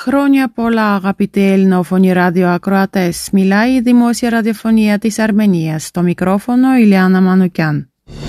Χρόνια πολλά αγαπητοί ελληνόφωνοι ραδιοακροατές. Μιλάει η Δημόσια Ραδιοφωνία της Αρμενίας. Στο μικρόφωνο Ηλιάνα Μανουκιάν.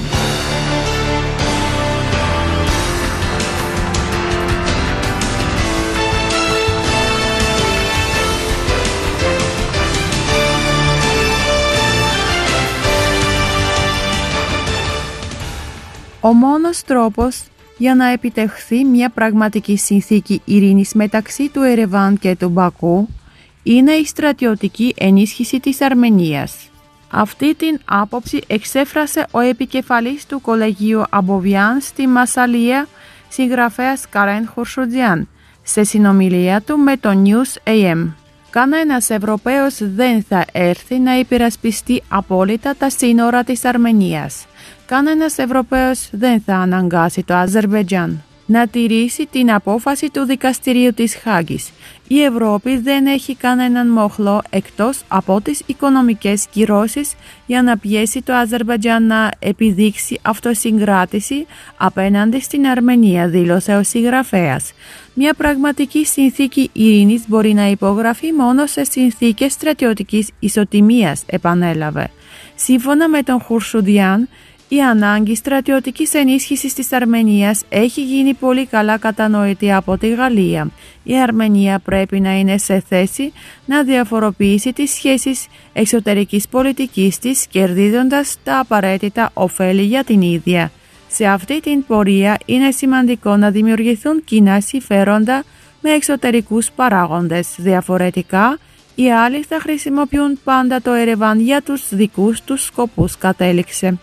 Ο μόνος τρόπος για να επιτευχθεί μια πραγματική συνθήκη ειρήνης μεταξύ του Ερεβάν και του Μπακού είναι η στρατιωτική ενίσχυση της Αρμενίας. Αυτή την άποψη εξέφρασε ο επικεφαλής του Κολεγίου Αμποβιάν στη Μασσαλία, συγγραφέας Καρέν Χουρσουντζιάν, σε συνομιλία του με το News AM. Κανένας Ευρωπαίος δεν θα έρθει να υπερασπιστεί απόλυτα τα σύνορα της Αρμενίας. Κανένας Ευρωπαίος δεν θα αναγκάσει το Αζερμπαϊτζάν να τηρήσει την απόφαση του Δικαστηρίου της Χάγης. Η Ευρώπη δεν έχει κανέναν μοχλό εκτός από τις οικονομικές κυρώσεις για να πιέσει το Αζερμπαϊτζάν να επιδείξει αυτοσυγκράτηση απέναντι στην Αρμενία, δήλωσε ο συγγραφέας. Μια πραγματική συνθήκη ειρήνης μπορεί να υπογραφεί μόνο σε συνθήκες στρατιωτικής ισοτιμίας, επανέλαβε. Σύμφωνα με τον Χουρσουντζιάν, η ανάγκη στρατιωτικής ενίσχυσης της Αρμενίας έχει γίνει πολύ καλά κατανοητή από τη Γαλλία. Η Αρμενία πρέπει να είναι σε θέση να διαφοροποιήσει τις σχέσεις εξωτερικής πολιτικής της, κερδίζοντας τα απαραίτητα ωφέλη για την ίδια. Σε αυτή την πορεία είναι σημαντικό να δημιουργηθούν κοινά συμφέροντα με εξωτερικούς παράγοντες. Διαφορετικά, οι άλλοι θα χρησιμοποιούν πάντα το Ερεβάν για τους δικούς τους σκοπούς, κατέληξε.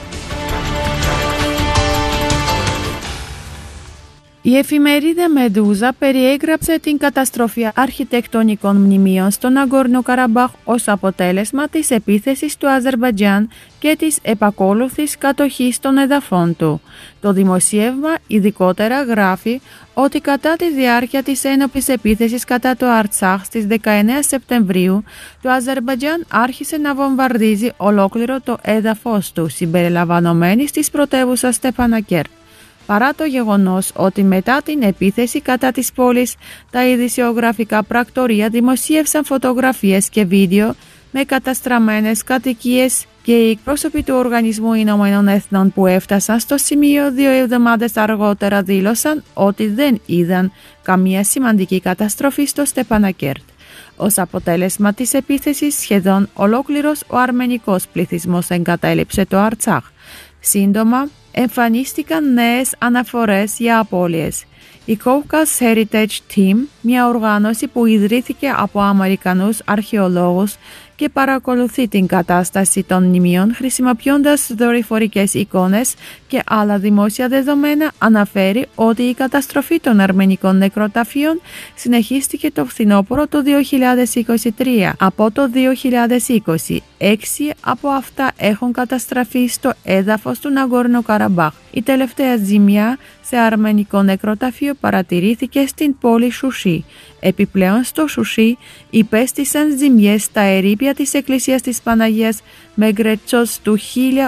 Η εφημερίδα Μεντούζα περιέγραψε την καταστροφή αρχιτεκτονικών μνημείων στο Ναγκόρνο Καραμπάχ ως αποτέλεσμα της επίθεσης του Αζερμπαϊτζάν και της επακόλουθης κατοχής των εδαφών του. Το δημοσίευμα ειδικότερα γράφει ότι κατά τη διάρκεια της ένοπλης επίθεσης κατά το Αρτσάχ στις 19 Σεπτεμβρίου, το Αζερμπαϊτζάν άρχισε να βομβαρδίζει ολόκληρο το έδαφος του, συμπεριλαμβανομένης της πρωτεύουσας Στεπανακέρτ. Παρά το γεγονός ότι μετά την επίθεση κατά της πόλης, τα ειδησιογραφικά πρακτορεία δημοσίευσαν φωτογραφίες και βίντεο με καταστραμμένες κατοικίες και οι εκπρόσωποι του Οργανισμού Ηνωμένων Εθνών που έφτασαν στο σημείο 2 εβδομάδες αργότερα δήλωσαν ότι δεν είδαν καμία σημαντική καταστροφή στο Στεπανακέρτ. Ως αποτέλεσμα της επίθεσης, σχεδόν ολόκληρος ο αρμενικός πληθυσμός εγκατέλειψε το Αρτσάχ. Σύντομα, εμφανίστηκαν νέες αναφορές για απώλειες. Η Caucasus Heritage Team, μια οργάνωση που ιδρύθηκε από Αμερικανούς αρχαιολόγους και παρακολουθεί την κατάσταση των μνημείων χρησιμοποιώντας δορυφορικές εικόνες και άλλα δημόσια δεδομένα, αναφέρει ότι η καταστροφή των αρμενικών νεκροταφείων συνεχίστηκε το φθινόπωρο του 2023. Από το 2020, 6 από αυτά έχουν καταστραφεί στο έδαφος του Ναγκόρνο Καραμπάχ. Η τελευταία ζημιά σε αρμενικό νεκροταφείο παρατηρήθηκε στην πόλη Σουσί. Επιπλέον στο Σουσί υπέστησαν ζημιές στα ερείπια της Εκκλησίας της Παναγίας Μεγκρέτσος του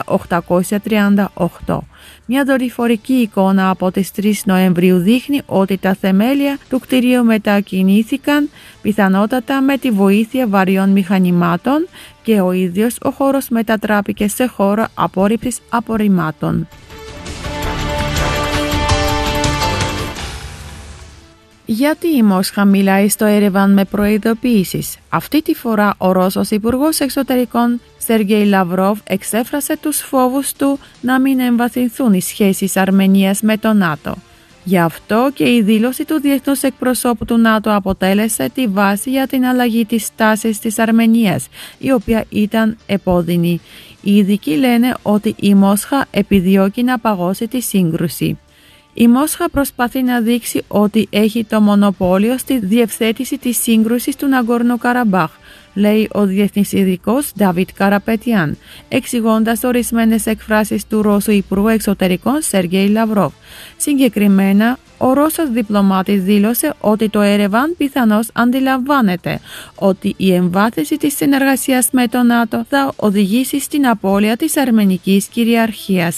1838. Μια δορυφορική εικόνα από τις 3 Νοεμβρίου δείχνει ότι τα θεμέλια του κτηρίου μετακινήθηκαν πιθανότατα με τη βοήθεια βαριών μηχανημάτων και ο ίδιος ο χώρος μετατράπηκε σε χώρο απόρριψης απορριμμάτων. Γιατί η Μόσχα μιλάει στο Ερεβάν με προειδοποιήσεις? Αυτή τη φορά ο Ρώσος Υπουργός Εξωτερικών Σεργέη Λαυρόβ εξέφρασε τους φόβους του να μην εμβαθυνθούν οι σχέσεις Αρμενίας με το ΝΑΤΟ. Γι' αυτό και η δήλωση του διεθνούς εκπροσώπου του ΝΑΤΟ αποτέλεσε τη βάση για την αλλαγή της στάσης της Αρμενίας, η οποία ήταν επώδυνη. Οι ειδικοί λένε ότι η Μόσχα επιδιώκει να παγώσει τη σύγκρουση. Η Μόσχα προσπαθεί να δείξει ότι έχει το μονοπόλιο στη διευθέτηση της σύγκρουσης του Ναγκόρνο Καραμπάχ, λέει ο διεθνής ειδικός Ντάβιτ Καραπετιάν, εξηγώντας ορισμένες εκφράσεις του Ρώσου Υπουργού Εξωτερικών Σεργέη Λαυρόβ. Συγκεκριμένα, ο Ρώσος διπλωμάτης δήλωσε ότι το Ερεβάν πιθανώς αντιλαμβάνεται ότι η εμβάθυνση της συνεργασίας με το ΝΑΤΟ θα οδηγήσει στην απώλεια της αρμενικής κυριαρχίας.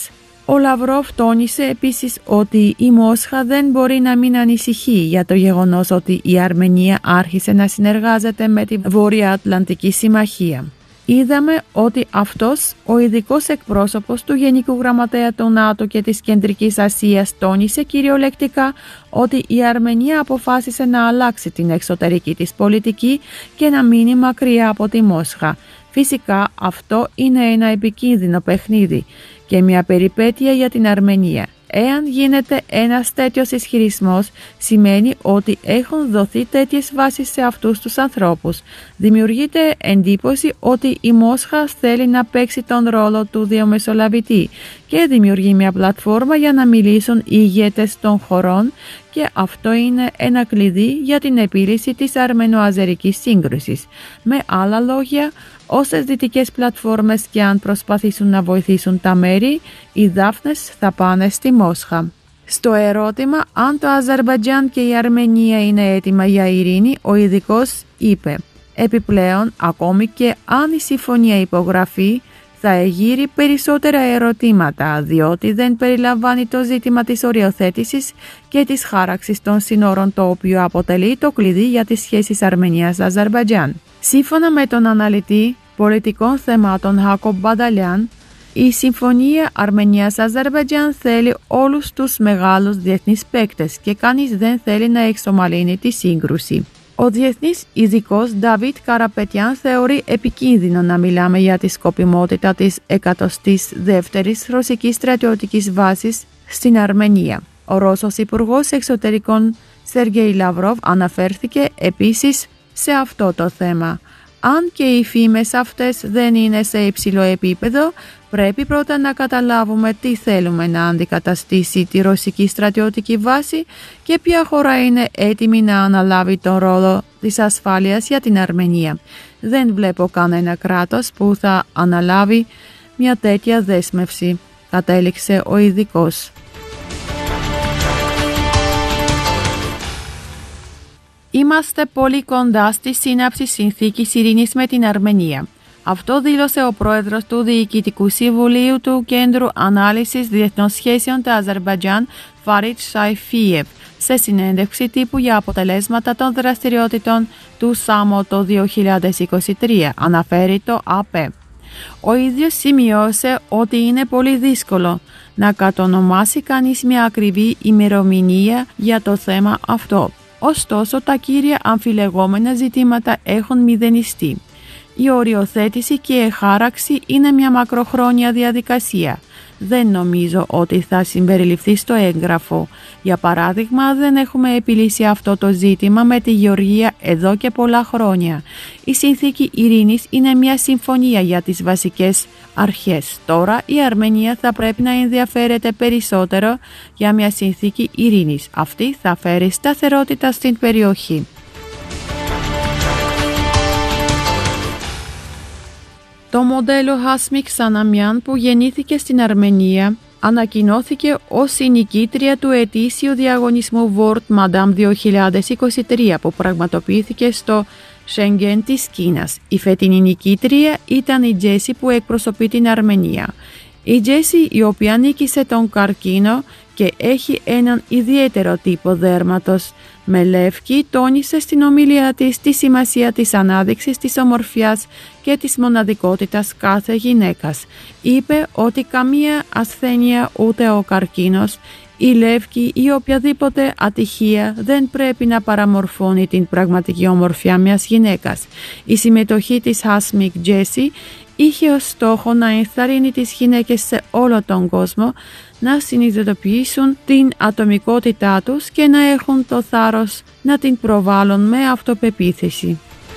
Ο Λαυρόβ τόνισε επίσης ότι η Μόσχα δεν μπορεί να μην ανησυχεί για το γεγονός ότι η Αρμενία άρχισε να συνεργάζεται με τη Βορειοατλαντική Συμμαχία. Είδαμε ότι αυτός ο ειδικός εκπρόσωπος του Γενικού Γραμματέα του ΝΑΤΟ και της Κεντρικής Ασίας τόνισε κυριολεκτικά ότι η Αρμενία αποφάσισε να αλλάξει την εξωτερική της πολιτική και να μείνει μακριά από τη Μόσχα. Φυσικά αυτό είναι ένα επικίνδυνο παιχνίδι και μια περιπέτεια για την Αρμενία. Εάν γίνεται ένας τέτοιος ισχυρισμός, σημαίνει ότι έχουν δοθεί τέτοιες βάσεις σε αυτούς τους ανθρώπους. Δημιουργείται εντύπωση ότι η Μόσχα θέλει να παίξει τον ρόλο του διαμεσολαβητή και δημιουργεί μια πλατφόρμα για να μιλήσουν οι ηγέτες των χωρών, και αυτό είναι ένα κλειδί για την επίλυση της αρμενο-αζερικής σύγκρουσης. Με άλλα λόγια, όσες δυτικές πλατφόρμες και αν προσπαθήσουν να βοηθήσουν τα μέρη, οι δάφνες θα πάνε στη Μόσχα. Στο ερώτημα αν το Αζερμπαϊτζάν και η Αρμενία είναι έτοιμα για ειρήνη, ο ειδικός είπε: «Επιπλέον, ακόμη και αν η συμφωνία υπογραφεί, θα εγείρει περισσότερα ερωτήματα, διότι δεν περιλαμβάνει το ζήτημα της οριοθέτησης και της χάραξης των σύνορων, το οποίο αποτελεί το κλειδί για τις σχέσεις Αρμενίας-Αζερμπαϊτζάν». Σύμφωνα με τον αναλυτή πολιτικών θεμάτων Χάκοπ Μπανταλιάν, η συμφωνία Αρμενίας-Αζερμπαϊτζάν θέλει όλους τους μεγάλους διεθνείς παίκτες και κανείς δεν θέλει να εξομαλύνει τη σύγκρουση. Ο διεθνής ειδικός Νταβίτ Καραπετιάν θεωρεί επικίνδυνο να μιλάμε για τη σκοπιμότητα της 102ης ρωσικής στρατιωτικής βάσης στην Αρμενία. Ο Ρώσος Υπουργός Εξωτερικών Σεργέη Λαυρόβ αναφέρθηκε επίσης σε αυτό το θέμα. Αν και οι φήμες αυτές δεν είναι σε υψηλό επίπεδο, πρέπει πρώτα να καταλάβουμε τι θέλουμε να αντικαταστήσει τη ρωσική στρατιωτική βάση και ποια χώρα είναι έτοιμη να αναλάβει τον ρόλο της ασφάλειας για την Αρμενία. Δεν βλέπω κανένα κράτος που θα αναλάβει μια τέτοια δέσμευση, κατέληξε ο ειδικός. Είμαστε πολύ κοντά στη σύναψη συνθήκης ειρήνης με την Αρμενία. Αυτό δήλωσε ο πρόεδρος του Διοικητικού Συμβουλίου του Κέντρου Ανάλυσης Διεθνών Σχέσεων του Αζερμπαϊτζάν, Φαρίτ Σαϊφίεβ, σε συνέντευξη τύπου για αποτελέσματα των δραστηριότητων του ΣΑΜΟ το 2023, αναφέρει το ΑΠ. Ο ίδιος σημειώσε ότι είναι πολύ δύσκολο να κατονομάσει κανείς μια ακριβή ημερομηνία για το θέμα αυτό. Ωστόσο, τα κύρια αμφιλεγόμενα ζητήματα έχουν μηδενιστεί. Η οριοθέτηση και η χάραξη είναι μια μακροχρόνια διαδικασία. Δεν νομίζω ότι θα συμπεριληφθεί στο έγγραφο. Για παράδειγμα, δεν έχουμε επιλύσει αυτό το ζήτημα με τη Γεωργία εδώ και πολλά χρόνια. Η συνθήκη ειρήνης είναι μια συμφωνία για τις βασικές αρχές. Τώρα η Αρμενία θα πρέπει να ενδιαφέρεται περισσότερο για μια συνθήκη ειρήνης. Αυτή θα φέρει σταθερότητα στην περιοχή. Το μοντέλο Χάσμικ Σαναμιάν, που γεννήθηκε στην Αρμενία, ανακοινώθηκε ως η νικήτρια του ετήσιου διαγωνισμού World Madame 2023 που πραγματοποιήθηκε στο Σέγγεν της Κίνας. Η φετινή νικήτρια ήταν η Τζέσι, που εκπροσωπεί την Αρμενία. Η Τζέσι, η οποία νίκησε τον καρκίνο και έχει έναν ιδιαίτερο τύπο δέρματος με λεύκη, τόνισε στην ομιλία της τη σημασία της ανάδειξης της ομορφιάς και της μοναδικότητας κάθε γυναίκας. Είπε ότι καμία ασθένεια, ούτε ο καρκίνος, η λεύκη ή οποιαδήποτε ατυχία δεν πρέπει να παραμορφώνει την πραγματική ομορφιά μιας γυναίκας. Η συμμετοχή της Hasmik Jessie είχε ως στόχο να ενθαρρύνει τις γυναίκες σε όλο τον κόσμο να συνειδητοποιήσουν την ατομικότητά τους και να έχουν το θάρρος να την προβάλλουν με αυτοπεποίθηση.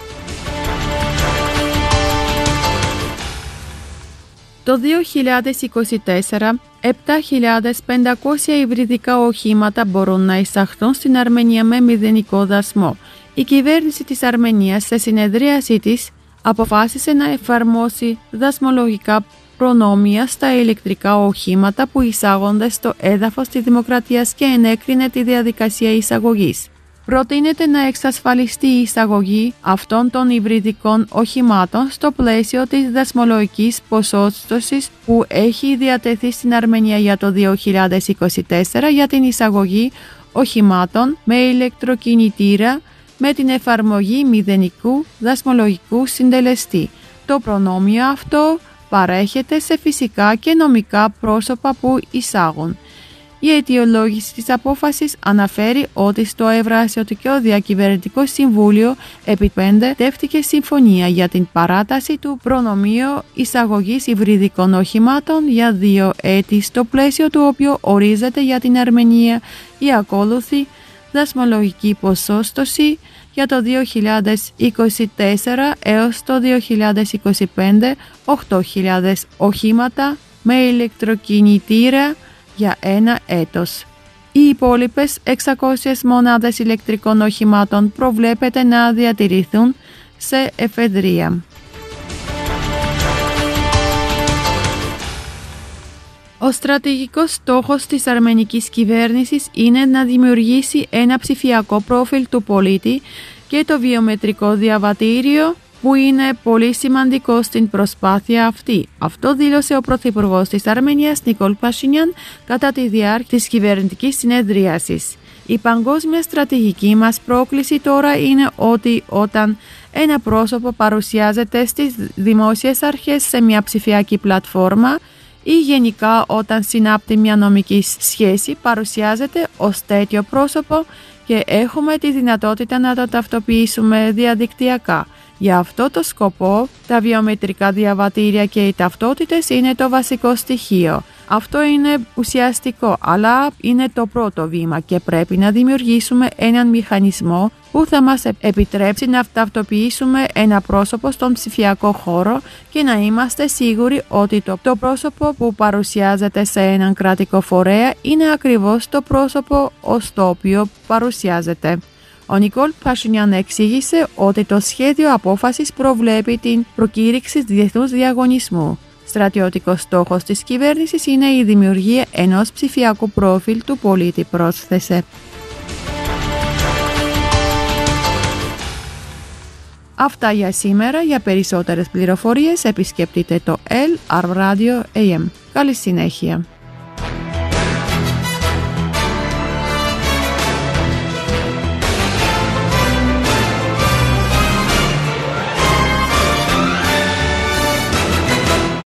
Το 2024, 7.500 υβριδικά οχήματα μπορούν να εισαχθούν στην Αρμενία με μηδενικό δασμό. Η κυβέρνηση της Αρμενίας σε συνεδρίασή της αποφάσισε να εφαρμόσει δασμολογικά προνόμια στα ηλεκτρικά οχήματα που εισάγονται στο έδαφος της Δημοκρατίας και ενέκρινε τη διαδικασία εισαγωγής. Προτείνεται να εξασφαλιστεί η εισαγωγή αυτών των υβριδικών οχημάτων στο πλαίσιο της δασμολογικής ποσόστοσης που έχει διατεθεί στην Αρμενία για το 2024 για την εισαγωγή οχημάτων με ηλεκτροκινητήρα με την εφαρμογή μηδενικού δασμολογικού συντελεστή. Το προνόμιο αυτό παρέχεται σε φυσικά και νομικά πρόσωπα που εισάγουν. Η αιτιολόγηση της απόφασης αναφέρει ότι στο Ευρασιατικό Διακυβερνητικό Συμβούλιο επιτεύχθηκε συμφωνία για την παράταση του προνομίου εισαγωγής υβριδικών οχημάτων για 2 έτη, στο πλαίσιο του οποίου ορίζεται για την Αρμενία η ακόλουθη δασμολογική ποσόστοση για το 2024 έως το 2025, 8.000 οχήματα με ηλεκτροκινητήρα για 1 έτος. Οι υπόλοιπες 600 μονάδες ηλεκτρικών οχημάτων προβλέπεται να διατηρηθούν σε εφεδρεία. Ο στρατηγικός στόχος της αρμενικής κυβέρνησης είναι να δημιουργήσει ένα ψηφιακό πρόφιλ του πολίτη και το βιομετρικό διαβατήριο που είναι πολύ σημαντικό στην προσπάθεια αυτή. Αυτό δήλωσε ο Πρωθυπουργός της Αρμενίας Νικόλ Πασινιάν κατά τη διάρκεια της κυβερνητικής συνεδρίασης. Η παγκόσμια στρατηγική μας πρόκληση τώρα είναι ότι όταν ένα πρόσωπο παρουσιάζεται στις δημόσιες αρχές σε μια ψηφιακή πλατφόρμα ή γενικά όταν συνάπτει μια νομική σχέση παρουσιάζεται ως τέτοιο πρόσωπο και έχουμε τη δυνατότητα να το ταυτοποιήσουμε διαδικτυακά. Για αυτό το σκοπό, τα βιομετρικά διαβατήρια και οι ταυτότητες είναι το βασικό στοιχείο. Αυτό είναι ουσιαστικό, αλλά είναι το πρώτο βήμα και πρέπει να δημιουργήσουμε έναν μηχανισμό που θα μας επιτρέψει να ταυτοποιήσουμε ένα πρόσωπο στον ψηφιακό χώρο και να είμαστε σίγουροι ότι το πρόσωπο που παρουσιάζεται σε έναν κρατικό φορέα είναι ακριβώς το πρόσωπο ως το οποίο παρουσιάζεται. Ο Νικόλ Πασινιάν εξήγησε ότι το σχέδιο απόφασης προβλέπει την προκήρυξη διεθνούς διαγωνισμού. Στρατιωτικός στόχος της κυβέρνησης είναι η δημιουργία ενός ψηφιακού πρόφιλ του πολίτη, πρόσθεσε. Αυτά για σήμερα. Για περισσότερες πληροφορίες επισκεφτείτε το L Arm Radio AM. Καλή συνέχεια.